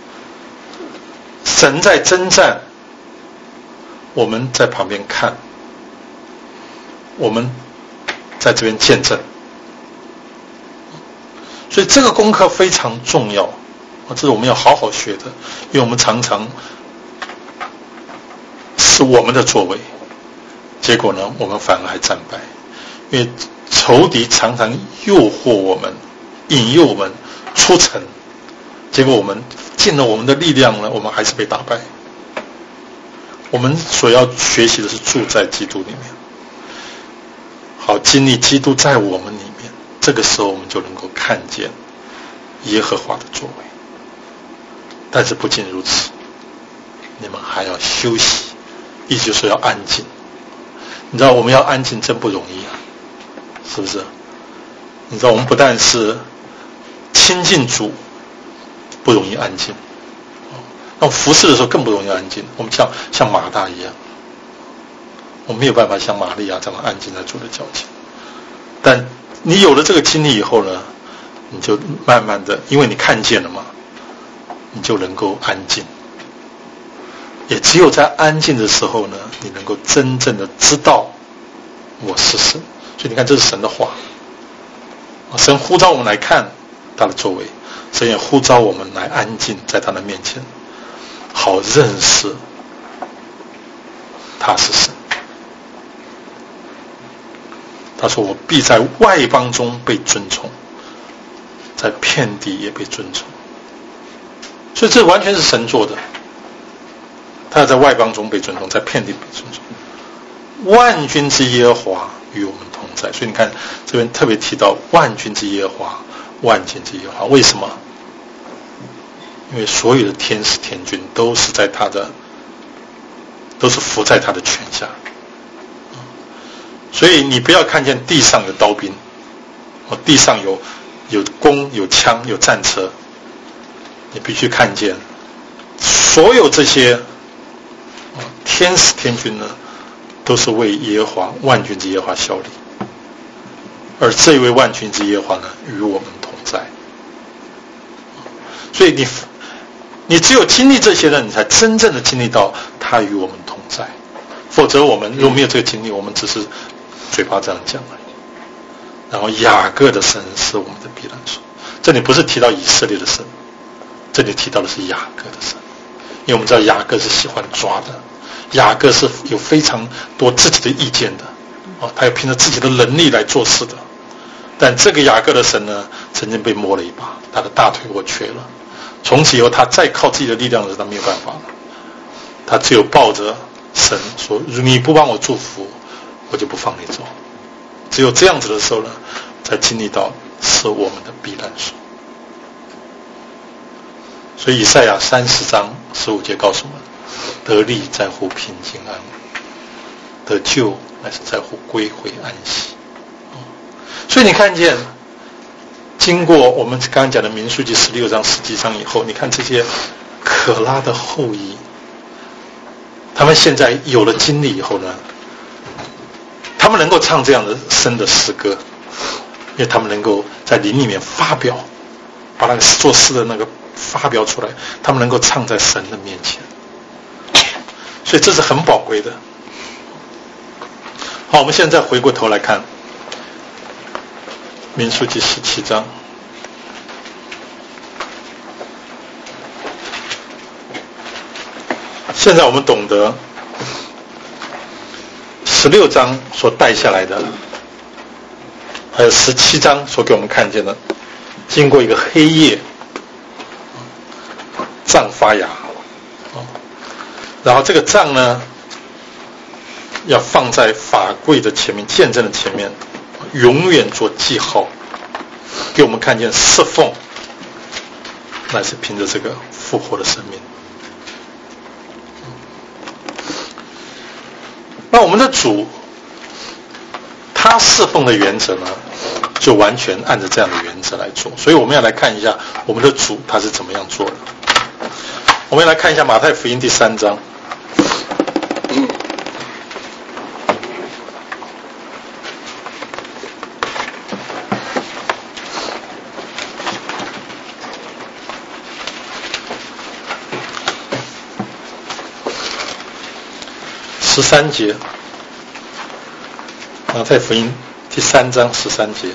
神在征战，我们在旁边看，我们在这边见证。所以这个功课非常重要，这是我们要好好学的，因为我们常常是我们的作为，结果呢，我们反而还战败，因为仇敌常常诱惑我们，引诱我们出城，结果我们尽了我们的力量呢，我们还是被打败。我们所要学习的是住在基督里面，好经历基督在我们里面，这个时候我们就能够看见耶和华的作为。但是不仅如此，你们还要休息，意思就是要安静。你知道我们要安静真不容易啊，是不是？你知道我们不但是亲近主不容易安静，那我服侍的时候更不容易安静。我们像马大一样，我们没有办法像玛利亚这样安静在主的脚前。但你有了这个经历以后呢，你就慢慢的，因为你看见了嘛，你就能够安静。也只有在安静的时候呢，你能够真正的知道我是神。所以你看，这是神的话，神呼召我们来看他的作为，神也呼召我们来安静在他的面前，好认识他是神。他说，我必在外邦中被尊崇，在遍地也被尊崇。所以这完全是神做的，他要在外邦中被尊崇，在遍地被尊崇。万军之耶和华与我们同在。所以你看这边特别提到万军之耶和华，万军之耶和华。为什么？因为所有的天使天军都是服在他的权下。所以你不要看见地上有刀兵，地上有弓有枪有战车，你必须看见所有这些天使天军呢，都是为耶和华万军之耶和华效力，而这一位万军之耶和华呢，与我们同在。所以你只有经历这些呢，你才真正的经历到他与我们同在。否则我们如果没有这个经历，我们只是嘴巴这样讲而已。然后雅各的神是我们的避难所。这里不是提到以色列的神，这里提到的是雅各的神。因为我们知道雅各是喜欢抓的，雅各是有非常多自己的意见的，他要凭着自己的能力来做事的。但这个雅各的神呢，曾经被摸了一把，他的大腿我瘸了。从此以后，他再靠自己的力量的时候，他没有办法了。他只有抱着神说：“你不帮我祝福，我就不放你走。”只有这样子的时候呢，才经历到是我们的避难所。所以以赛亚30章15节告诉我们：得力在乎平静安稳，得救乃是在乎归回安息。所以你看见，经过我们刚刚讲的民数记16章17章以后，你看这些可拉的后裔，他们现在有了经历以后呢，他们能够唱这样的深的诗歌，因为他们能够在灵里面发表，把那个做诗的那个发表出来，他们能够唱在神的面前，所以这是很宝贵的。好，我们现在回过头来看民数记17章。 现在我们懂得16章所带下来的，还有17章所给我们看见的，经过一个黑夜，杖发芽，然后这个杖呢要放在法柜的前面，见证的前面，永远做记号，给我们看见侍奉乃是凭着这个复活的生命。那我们的主他侍奉的原则呢，就完全按照这样的原则来做。所以我们要来看一下我们的主他是怎么样做的。我们要来看一下马太福音第3章。13节，马太福音第3章13节。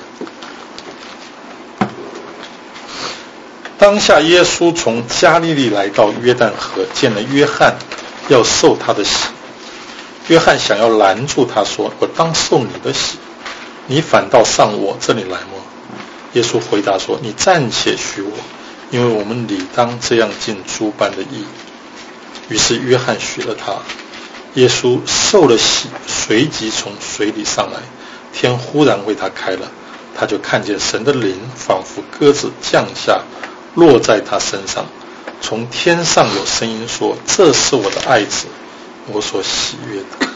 当下耶稣从加利利来到约旦河，见了约翰，要受他的洗。约翰想要拦住他，说：“我当受你的洗，你反倒上我这里来吗？”耶稣回答说：“你暂且许我，因为我们理当这样尽诸般的义。”于是约翰许了他。耶稣受了洗，随即从水里上来，天忽然为他开了，他就看见神的灵仿佛鸽子降下，落在他身上。从天上有声音说：“这是我的爱子，我所喜悦的。”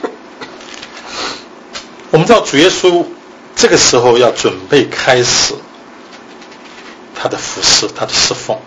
我们知道主耶稣这个时候要准备开始他的服事，他的侍奉。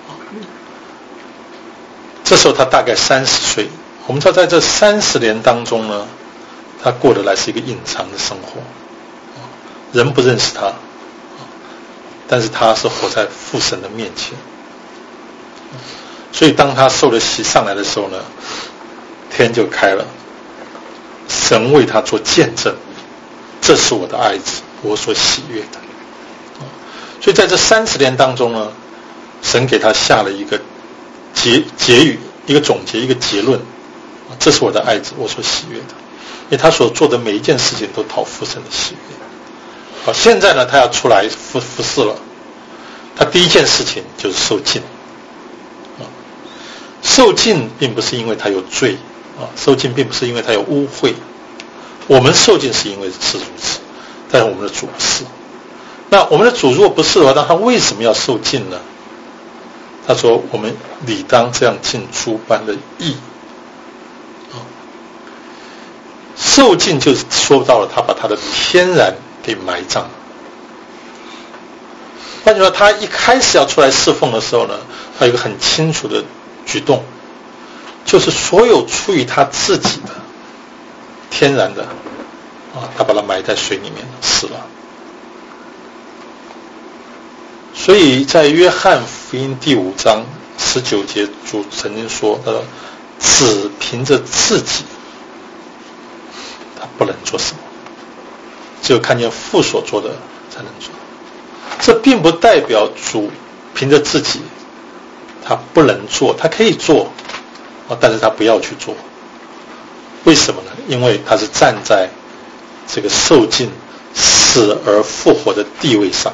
这时候他大概30岁。我们知道在这30年当中呢，他过得来是一个隐藏的生活，人不认识他，但是他是活在父神的面前。所以当他受了洗上来的时候呢，天就开了，神为他做见证，这是我的爱子，我所喜悦的。所以在这30年当中呢，神给他下了一个结语，一个总结，一个结论，这是我的爱子，我所喜悦的。因为他所做的每一件事情都讨父神的喜悦。好，现在呢，他要出来服侍了。他第一件事情就是受浸。受浸并不是因为他有罪，受浸并不是因为他有污秽。我们受浸是因为是如此，但是我们的主不是。那我们的主如果不是的话，那他为什么要受浸呢？他说：“我们理当这样尽诸般的义。”受尽就说到了他把他的天然给埋葬了。换句话说，他一开始要出来侍奉的时候呢，他有一个很清楚的举动，就是所有出于他自己的天然的他把它埋在水里面死了。所以在约翰福音第5章19节，主曾经说：“他说只凭着自己，他不能做什么，只有看见父所做的才能做。”这并不代表主凭着自己他不能做，他可以做，但是他不要去做。为什么呢？因为他是站在这个受尽死而复活的地位上。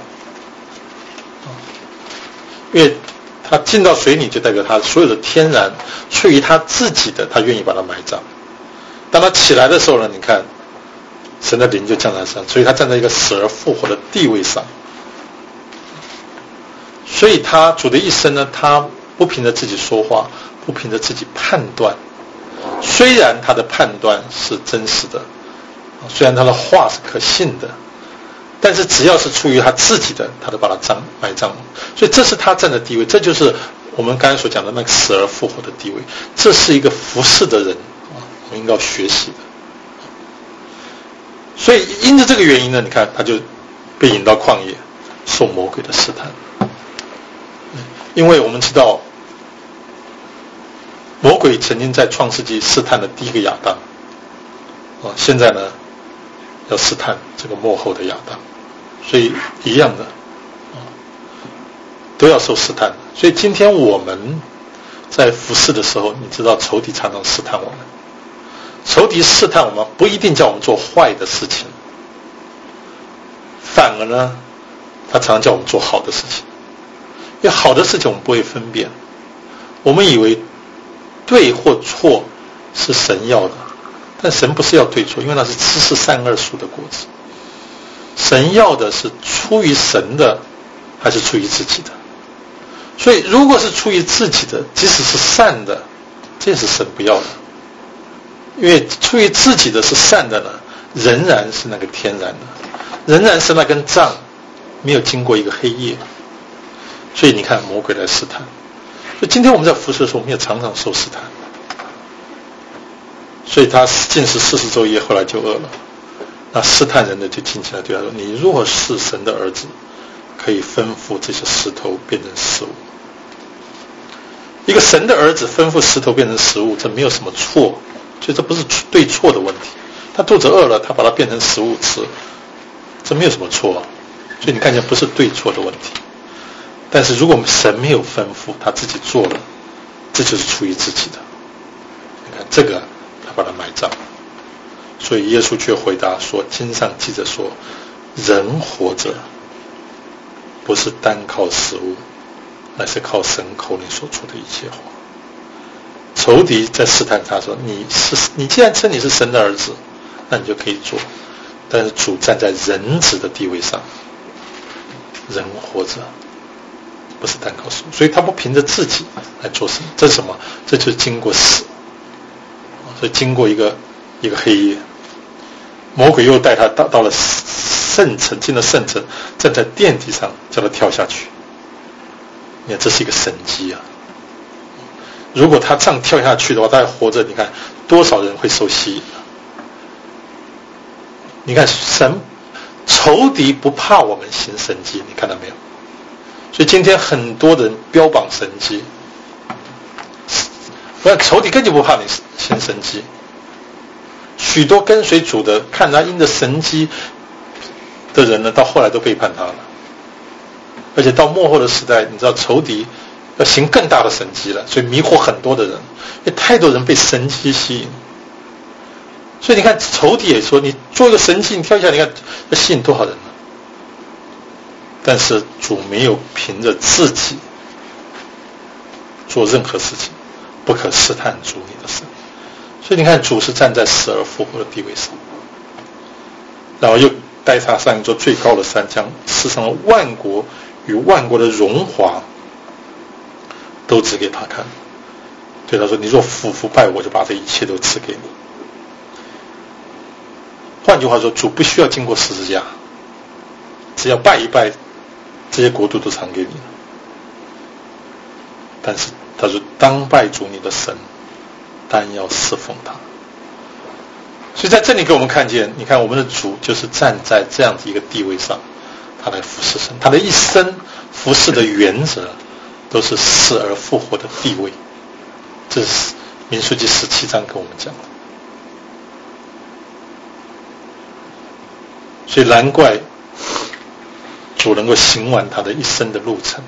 因为他进到水里，就代表他所有的天然出于他自己的，他愿意把它埋葬。当他起来的时候呢，你看神的灵就降在他身上，所以他站在一个死而复活的地位上。所以他主的一生呢，他不凭着自己说话，不凭着自己判断。虽然他的判断是真实的，虽然他的话是可信的，但是只要是出于他自己的，他都把它埋葬。所以这是他站的地位，这就是我们刚才所讲的那个死而复活的地位。这是一个服侍的人我们应该要学习的。所以因着这个原因呢，你看他就被引到旷野，受魔鬼的试探。因为我们知道魔鬼曾经在创世纪试探的第一个亚当现在呢要试探这个末后的亚当，所以一样的都要受试探。所以今天我们在服侍的时候，你知道仇敌常常试探我们，仇敌试探我们不一定叫我们做坏的事情，反而呢他常常叫我们做好的事情，因为好的事情我们不会分辨，我们以为对或错是神要的，但神不是要对错，因为那是知识善恶树的果子。神要的是出于神的还是出于自己的，所以如果是出于自己的，即使是善的，这是神不要的，因为出于自己的是善的呢，仍然是那个天然的，仍然是那根杖没有经过一个黑夜。所以你看魔鬼来试探，所以今天我们在服侍的时候，我们也常常受试探。所以他禁食40昼夜，后来就饿了。那试探人的就进前来对他说，你若是神的儿子，可以吩咐这些石头变成食物。一个神的儿子吩咐石头变成食物，这没有什么错，所以这不是对错的问题。他肚子饿了，他把它变成食物吃，这没有什么错。所以你看见不是对错的问题。但是如果我们神没有吩咐，他自己做了，这就是出于自己的。你看这个他把它埋葬。所以耶稣却回答说，经上记着说，人活着不是单靠食物，乃是靠神口里所出的一切话。仇敌在试探他说，你既然称你是神的儿子，那你就可以做，但是主站在人子的地位上，人活着不是单靠食物，所以他不凭着自己来做什么，这是什么？这就是经过死，所以经过一个黑夜，魔鬼又带他到了圣城，进了圣城，站在殿底上叫他跳下去。你看这是一个神迹啊！如果他这样跳下去的话，他还活着，你看多少人会受吸引啊？你看仇敌不怕我们行神迹，你看到没有？所以今天很多人标榜神迹，仇敌根本不怕你行神迹。许多跟随主的，看他因着神迹的人呢，到后来都背叛他了。而且到末后的时代，你知道仇敌要行更大的神迹了，所以迷惑很多的人，因为太多人被神迹吸引。所以你看仇敌也说，你做一个神迹，你跳下来，你看要吸引多少人呢？但是主没有凭着自己做任何事情，不可试探主你的神。所以你看主是站在死而复活的地位上，然后又带他上一座最高的山，将世上的万国与万国的荣华都指给他看，对他说，你若俯拜我，就把这一切都赐给你。换句话说，主不需要经过十字架，只要拜一拜，这些国度都传给你了。但是他说，当拜主你的神，单要侍奉他。所以在这里给我们看见，你看我们的主就是站在这样子一个地位上，他来服侍神，他的一生服侍的原则都是死而复活的地位。这是民数记17章跟我们讲的。所以难怪主能够行完他的一生的路程，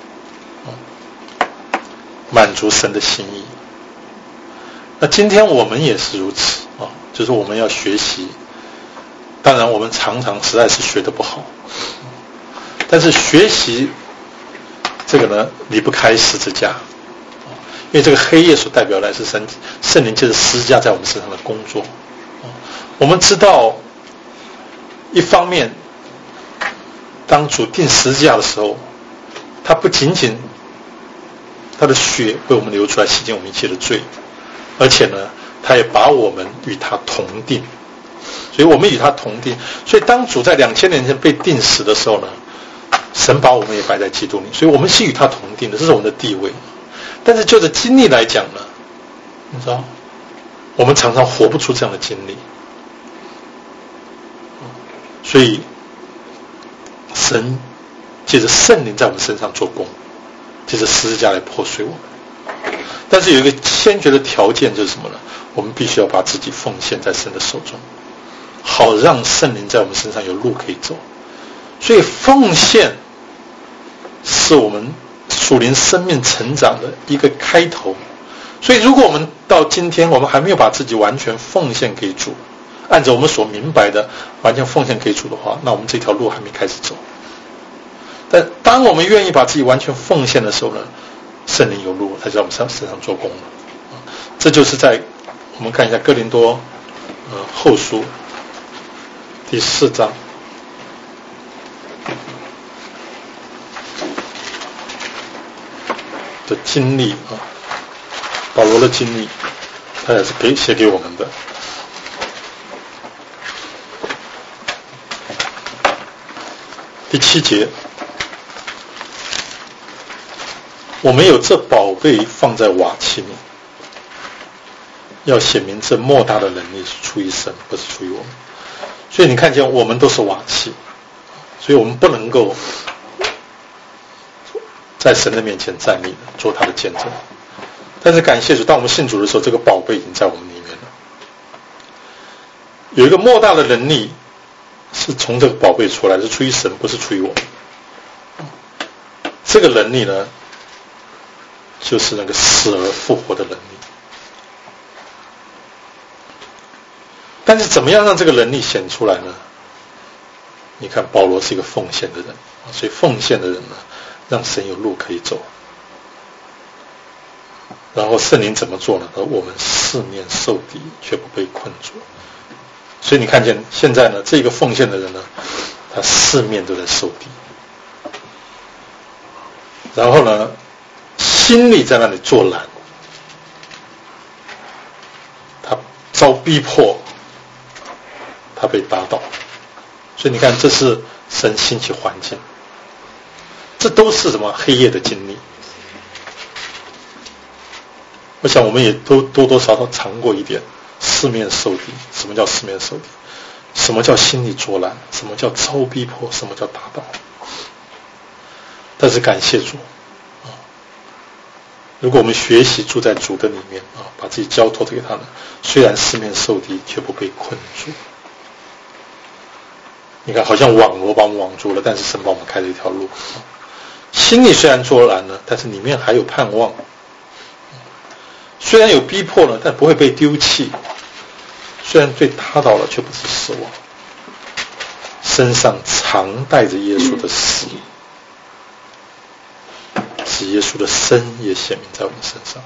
满足神的心意。那今天我们也是如此啊，就是我们要学习。当然我们常常实在是学得不好，但是学习这个呢离不开十字架，因为这个黑夜所代表的是圣灵借着十字架在我们身上的工作。我们知道一方面当主钉十字架的时候，他不仅仅他的血为我们流出来洗净我们一切的罪，而且呢他也把我们与他同定，所以我们与他同定。所以当主在2000年前被钉死的时候呢，神把我们也摆在基督里，所以我们是与他同定的，这是我们的地位。但是就着经历来讲呢，你知道我们常常活不出这样的经历，所以神借着圣灵在我们身上做工，借着十字架来破碎我们。但是有一个先决的条件就是什么呢？我们必须要把自己奉献在神的手中，好让圣灵在我们身上有路可以走。所以奉献是我们属灵生命成长的一个开头。所以如果我们到今天我们还没有把自己完全奉献给主，按照我们所明白的完全奉献给主的话，那我们这条路还没开始走。但当我们愿意把自己完全奉献的时候呢，圣灵有路，他就在我们身上做工了。这就是在我们看一下哥林多后书第4章的经历啊，保罗的经历，他也是写给我们的。第7节，我们有这宝贝放在瓦器里，要显明这莫大的能力是出于神，不是出于我们。所以你看见我们都是瓦器，所以我们不能够在神的面前站立做他的见证。但是感谢主，当我们信主的时候，这个宝贝已经在我们里面了。有一个莫大的能力是从这个宝贝出来，是出于神，不是出于我们。这个能力呢，就是那个死而复活的能力。但是怎么样让这个能力显出来呢？你看保罗是一个奉献的人，所以奉献的人呢，让神有路可以走。然后圣灵怎么做呢？我们四面受敌，却不被困住。所以你看见现在呢，这个奉献的人呢，他四面都在受敌。然后呢，心里在那里作难，他遭逼迫，他被打倒。所以你看，这是神兴起环境，这都是什么黑夜的经历。我想我们也都多多少少尝过一点四面受敌。什么叫四面受敌？什么叫心里作难？什么叫遭逼迫？什么叫打倒？但是感谢主啊！如果我们学习住在主的里面啊，把自己交托给他呢，虽然四面受敌，却不被困住。你看，好像网罗把我们网住了，但是神帮我们开了一条路。心里虽然作难了，但是里面还有盼望。虽然有逼迫了，但不会被丢弃。虽然被打倒了，却不是死亡。身上常带着耶稣的死，使耶稣的生也显明在我们身上。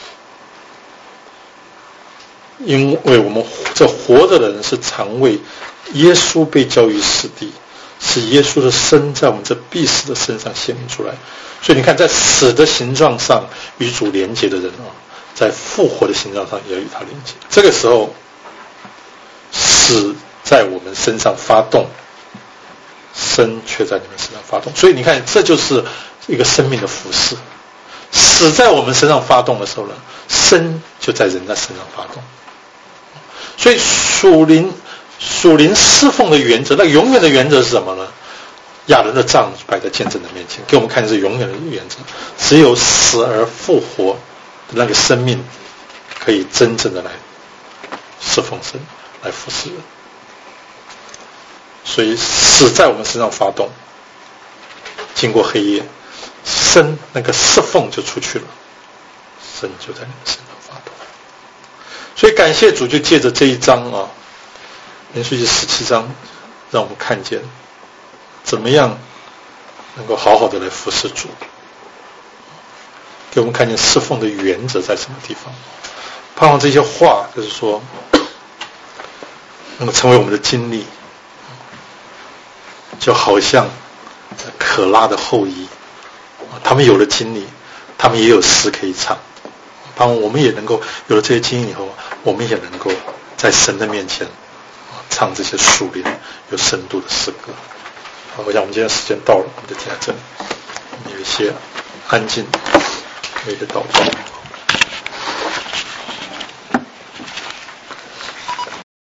因为我们这活着的人是常为耶稣被交于死地，使耶稣的生在我们这必死的身上显明出来。所以你看，在死的形状上与主连结的人啊，在复活的形状上也要与他连结。这个时候，死在我们身上发动，生却在你们身上发动。所以你看，这就是一个生命的服事。死在我们身上发动的时候呢，生就在人的身上发动。所以属灵侍奉的原则，那永远的原则是什么呢？亚伦的杖摆在见证的面前，给我们看是永远的原则。只有死而复活的那个生命，可以真正的来侍奉神，来服侍人。所以死在我们身上发动，经过黑夜，生那个侍奉就出去了，生就在你们身上发动。所以感谢主，就借着这一章啊，民数记17章，让我们看见怎么样能够好好的来服侍主，给我们看见侍奉的原则在什么地方。盼望这些话就是说能够成为我们的经历，就好像可拉的后裔，他们有了经历，他们也有诗可以唱。盼望我们也能够有了这些经历以后，我们也能够在神的面前唱这些属灵有深度的诗歌。我想我们今天时间到了，我们就停在这里，有一些安静，有一些祷告。